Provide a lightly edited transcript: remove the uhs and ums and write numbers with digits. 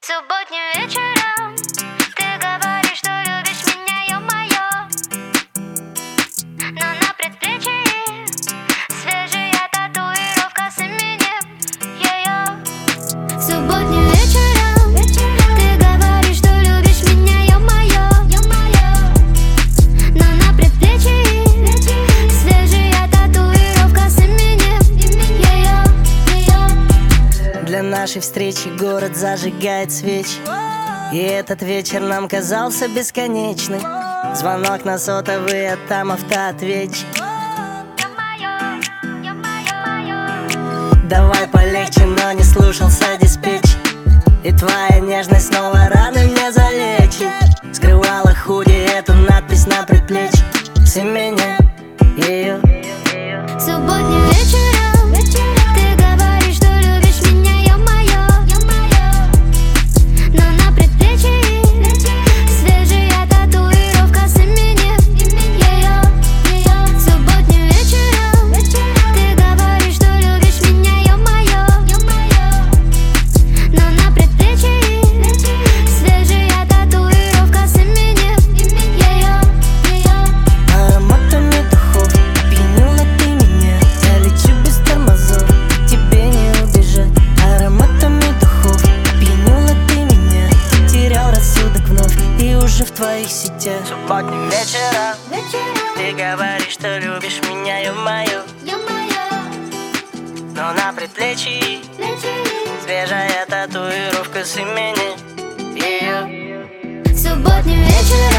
Субботним вечером ты говоришь, что любишь меня, ё-моё. Но на предплечье свежая татуировка с именем её. Субботним вечером ты говоришь, что любишь меня, ё-моё. Но на предплечье свежая татуировка с именем её. Для нашей встречи город зажигает свечи, и этот вечер нам казался бесконечным. Звонок на сотовый, а там автоответчик. Давай полегче, но не слушался диспетч. И твоя нежность снова раны мне залечит. Скрывала худи эту надпись на предплечье с именем ее. Субботним вечером ты говоришь, что любишь меня, ё-моё. Но на предплечье свежая татуировка с именем её. Субботним вечером ты говоришь, что любишь меня, ё-моё. Но на предплечье свежая татуировка с именем её. Ароматами духов опьянила ты меня. Я лечу без тормозов, тебе не убежать. Ароматами духов опьянила ты меня. Потерял рассудок вновь и уже в твоих сетях. Субботним вечером ты говоришь, что любишь меня, ё-моё. Но на предплечье свежая татуировка с именем ее. Субботним вечером